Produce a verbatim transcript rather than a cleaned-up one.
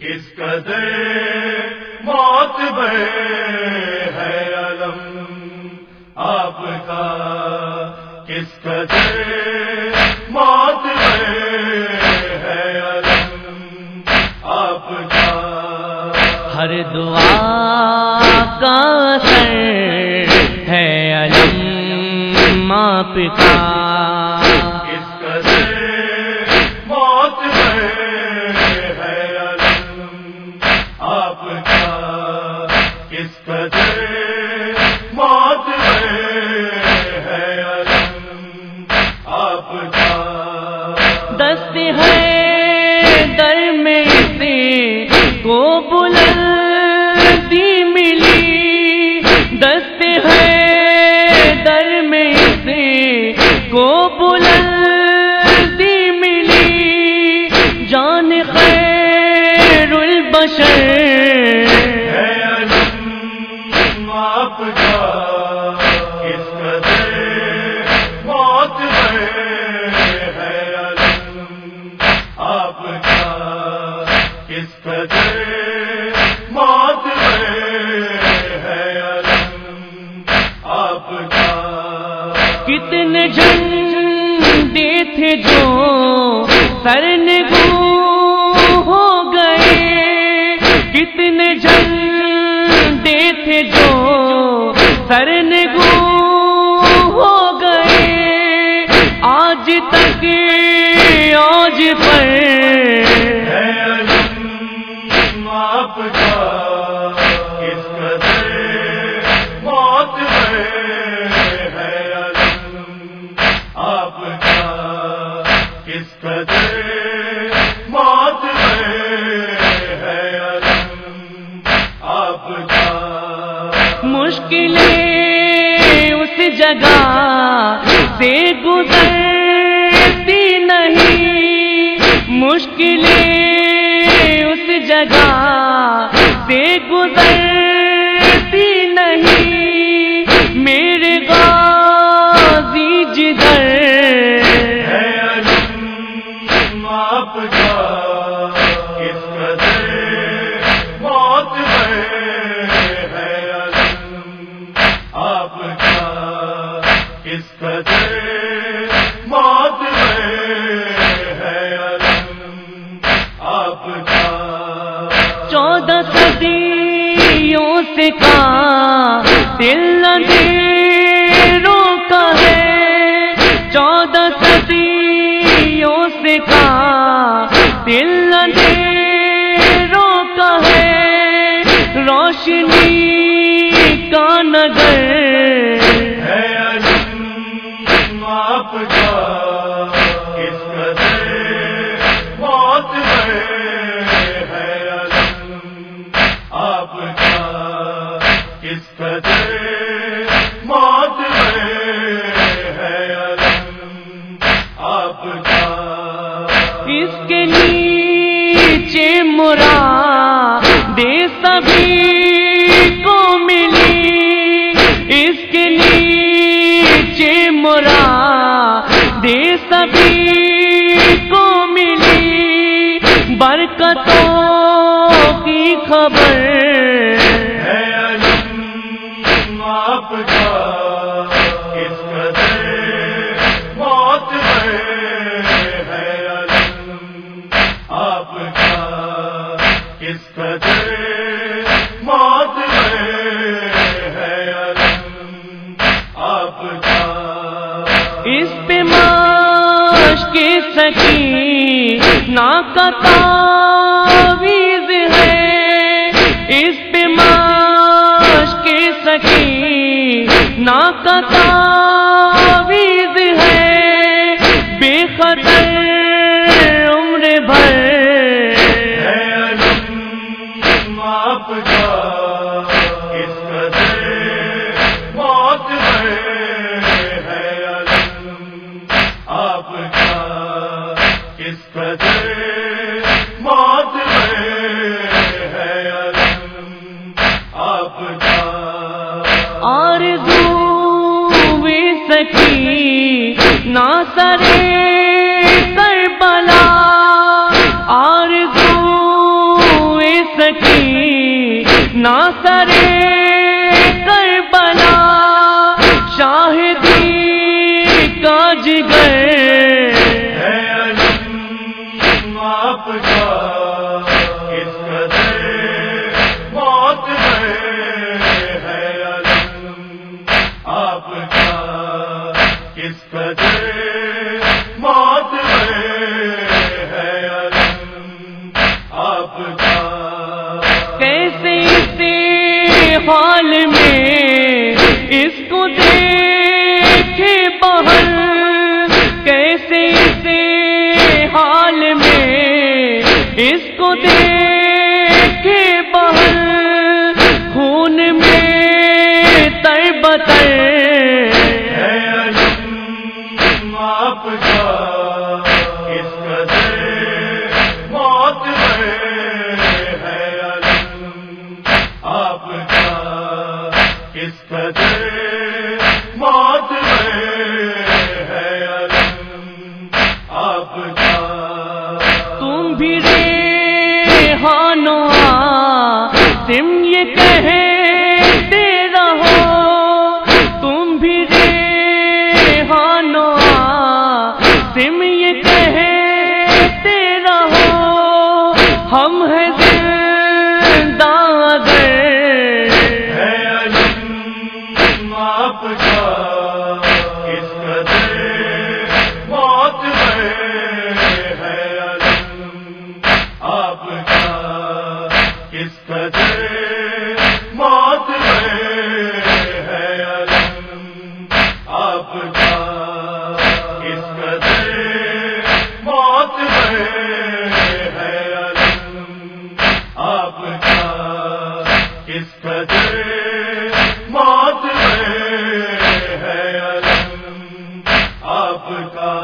کس قدر موت بے ہے علم آپ کا، کس قدر موت بے ہے علم آپ کا، ہر دعا کا اثر ہے علم آپ کا، کس قدر موت بے ہے علم آپ کا، کس قدر موت بے ہے علم آپ کا، دست ہے در میں سے کو بلندی ملی، دست ہے در میں سے کو بلندی ملی، جان خیر البشر ہے علم آپ کا، کس قدر موت بے ہے علم آپ کا، کس قدر موت بے ہے علم آپ کا، کتنے جھنڈے تھے جو سرنگوں ہو گئے، کتنے جھنڈے تھے جو سرنگوں ہو گئے، آج تک آج پر ہے علم آپ کا، کس قدر موت بے ہے علم آپ کا، کس قدر موت بے ہے علم آپ کا، مشکلیں اس جگہ سے گزرتی نہیں، مشکلیں اس جگہ سے گزرتی نہیں، میرے غازی جدھر ہے علم آپ کا، کس قدر موت بے ہے علم آپ کا، کس قدر موت بے ہے علم آپ کا، چودہ صدیوں سے کا دل اندھیروں کا ہے، چودہ صدیوں سے کا دل اندھیروں کا ہے، روشنی کا نگر ہے علم آپ کا، کس قدر موت بے ہے علم آپ کا، کس قدر موت بے ہے علم آپ کا، اس کے نیچے مراد سبھی کو ملی، اس کے نیچے مراد سبھی کو ملی، برکتوں کی خبر ہے علم آپ کا، کس قدر موت بے ہے علم آپ کا، کس قدر موت بے ہے علم آپ کا، اس پہ مشق سکینہ کا تعویذ ہے، اس پہ مشق سکینہ کا تعویذ ہے، بے خطر عمر بھر ہے علم آپ کا، کس قدر موت بے ہے علم آپ کا، کس قدر موت بے ہے علم آپ کا، آرزو سکینہ سرے کربلا، آرزو سکی نہ سرے کربلا شاہدی کا جگر ہے علم آپ کا کس قدر موت میں ہے علم آپ کا کس قدر موت میں ہے علم آپ کا کیسے اسے حال میں اس کو دیکھے بہر کیسے اسے حال میں اس کو دیکھے بہر خون میں تر بتر ہے علم آپ کا کس قدر موت میں ہے علم آپ کا کس قدر موت میں ہے علم آپ کا تم بھی ریحانو تم یہ کہتے رہو تم بھی ریحانو تم یہ کہتے رہو ہم ہیں زندہ اگر ہے علم آپ کا کس قدر موت میں ہے علم آپ کا کس قدر موت میں ہے علم آپ کا کس قدر موت میں ہے علم آپ کا کس قدر موت میں ہے علم آپ کا